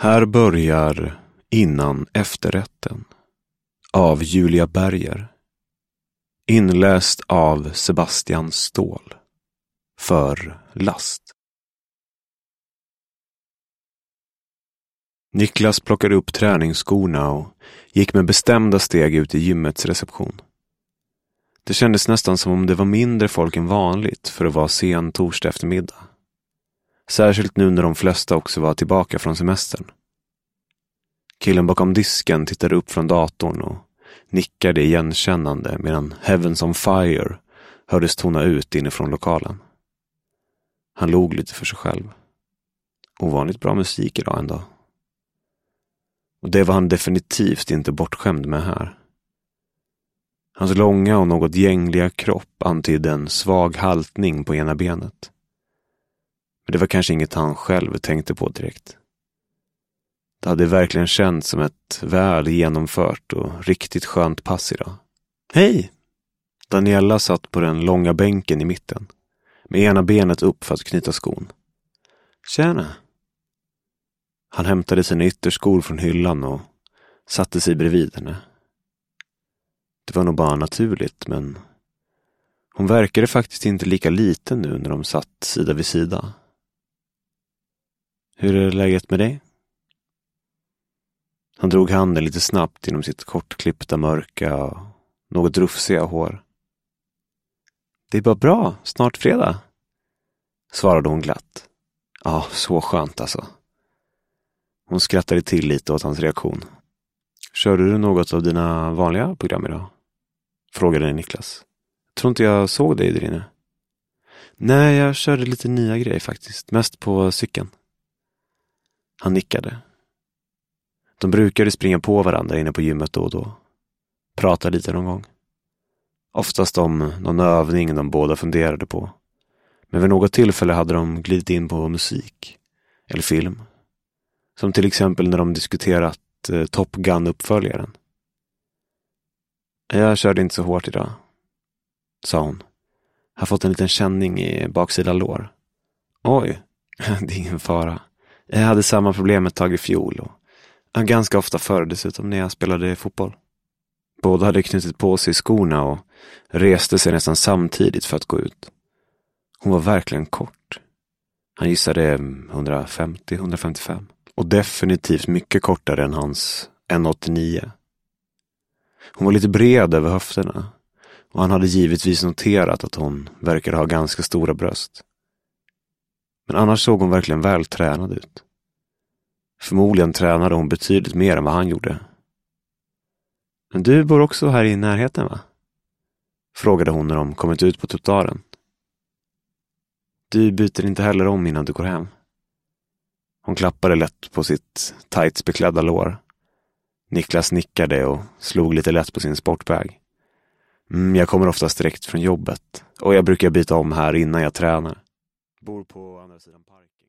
Här börjar Innan efterrätten av Julia Berger. Inläst av Sebastian Ståhl. För last. Niklas plockade upp träningsskorna och gick med bestämda steg ut i gymmets reception. Det kändes nästan som om det var mindre folk än vanligt för att vara sen torsdag eftermiddag. Särskilt nu när de flesta också var tillbaka från semestern. Killen bakom disken tittade upp från datorn och nickade igenkännande medan Heavens on Fire hördes tona ut inifrån lokalen. Han log lite för sig själv. Ovanligt bra musik idag ändå. Och det var han definitivt inte bortskämd med här. Hans långa och något gängliga kropp antydde en svag haltning på ena benet. Men det var kanske inget han själv tänkte på direkt. Det hade verkligen känts som ett väl genomfört och riktigt skönt pass idag. Hej! Daniela satt på den långa bänken i mitten, med ena benet upp för att knyta skon. Tjena! Han hämtade sina ytterskor från hyllan och satte sig bredvid henne. Det var nog bara naturligt, men hon verkade faktiskt inte lika liten nu när de satt sida vid sida. Hur är läget med dig? Han drog handen lite snabbt genom sitt kortklippta mörka och något rufsiga hår. Det är bara bra, snart fredag, svarade hon glatt. Ja, så skönt alltså. Hon skrattade till lite åt hans reaktion. Körde du något av dina vanliga program idag? Frågade Niklas. Tror inte jag såg dig där inne. Nej, jag körde lite nya grejer faktiskt. Mest på cykeln. Han nickade. De brukade springa på varandra inne på gymmet då och då. Prata lite någon gång. Oftast om någon övning de båda funderade på. Men vid något tillfälle hade de glidit in på musik. Eller film. Som till exempel när de diskuterat Top Gun-uppföljaren. Jag körde inte så hårt idag, sa hon. Har fått en liten känning i baksida lår. Oj, det är ingen fara. Jag hade samma problem ett tag i fjol och ganska ofta förr dessutom när jag spelade fotboll. Båda hade knutit på sig skorna och reste sig nästan samtidigt för att gå ut. Hon var verkligen kort. Han gissade 150-155 och definitivt mycket kortare än hans 1,89. Hon var lite bred över höfterna och han hade givetvis noterat att hon verkade ha ganska stora bröst. Men annars såg hon verkligen vältränad ut. Förmodligen tränade hon betydligt mer än vad han gjorde. Men du bor också här i närheten, va? Frågade hon när de kommit ut på trottoaren. Du byter inte heller om innan du går hem. Hon klappade lätt på sitt tights beklädda lår. Niklas nickade och slog lite lätt på sin sportbag. Jag kommer oftast direkt från jobbet och jag brukar byta om här innan jag tränar. Bor på andra sidan parken.